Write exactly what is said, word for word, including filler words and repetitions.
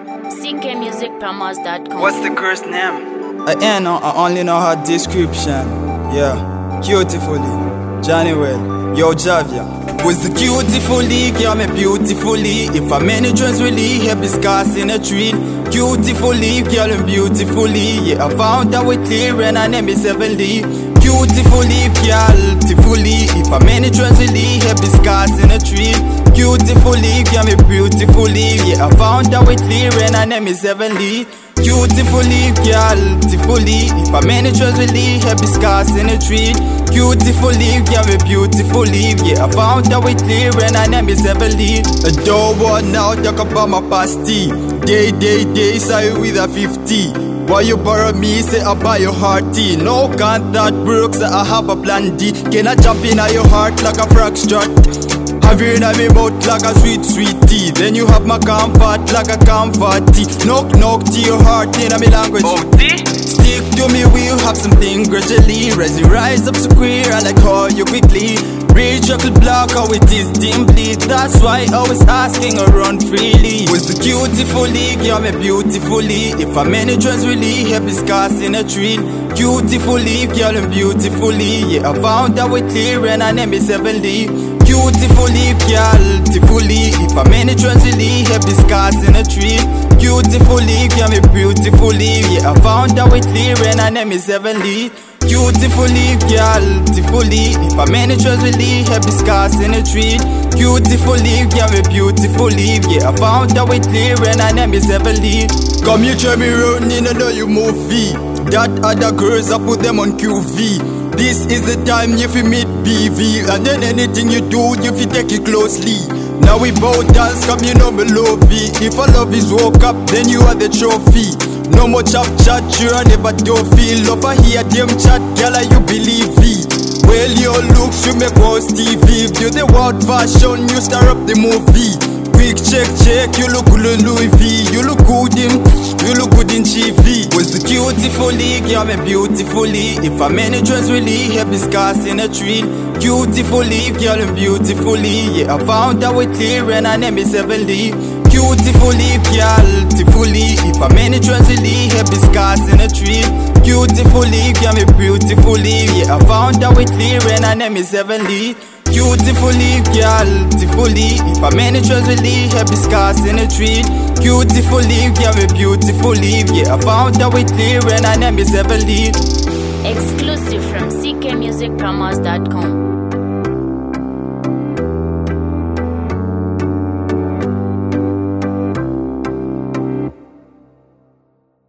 C K music promos dot com. What's the girl's name? I ain't know, I only know her description. Yeah, beautifully, Johnny Well, yo Javia. Was the beautifully, girl me beautifully. If a many dreams really help is cast in a tree. Beautifully, girl and beautifully. Yeah, I found out with clear and her name is Heavenly. Beautifully, girl, beautifully. If a many dreams really help is cast in a tree. Beautifully, girl me beautifully. Yeah, I found out with clear and her name is Heavenly. Beautifully, girl, beautifully. If a many dreams really help is cast in a tree. Beautifully, girl me beautifully. Yeah, I found out with clear and her name is Heavenly. I don't want now talk about my pasty. Day, day, day, say with a fifty. Why you borrow me, say I buy your hearty. No can't that broke, say I have a plan D. Can I jump in at your heart like a frog strut? Have you in my mouth like a sweet, sweet tea. Then you have my comfort like a comfort tea. Knock, knock to your heart in a me language. Oh, tea? Stick to me, we'll have something gradually. As you rise up so queer, I like how you quickly reach your block, how it is dimly. That's why I was asking around freely. Was the beautifully, girl me beautifully. If a many dreams really help is cast in a tree. Beautifully, girl and beautifully. Yeah, I found out with clear and her name is Heavenly. Beautifully, girl, beautifully. If a many dreams really help is cast in a tree. Beautifully, girl me beautifully. Yeah, I found out with clear and her name is Heavenly. Beautifully, girl, beautifully. If a many dreams really help is cast in a tree. Beautifully, girl me beautifully. Yeah, I found out with clear and her name is Heavenly. Come you try me round in a you movie. That other girls I put them on Q V. This is the time you fi meet B V. And then anything you do, you fi take it closely. Now we both dance, come you know me love it. If a love is woke up, then you are the trophy. No more chop chat, you are never do feel. Love I hear them chat, girl, you believe it. Well, your looks, you make us T V. You the world fashion, you star up the movie. Quick check, check, you look good in Louis V. You look good in, you look good in G V. Was the beautifully, girl me beautifully. If a many dreams really help is cast in a tree. Beautifully, girl and beautifully. Yeah, I found out with clear and her name is Heavenly. Beautifully, girl, beautifully. If a many dreams really help is cast in a tree. Beautifully, girl me beautifully. Yeah, I found out with clear and her name is Heavenly. Beautifully, girl, beautifully. If a many dreams really help is cast in a tree. Beautifully, girl me beautifully. Yeah, I found out with clear and her name is Heavenly. Exclusive from C K music promos dot com.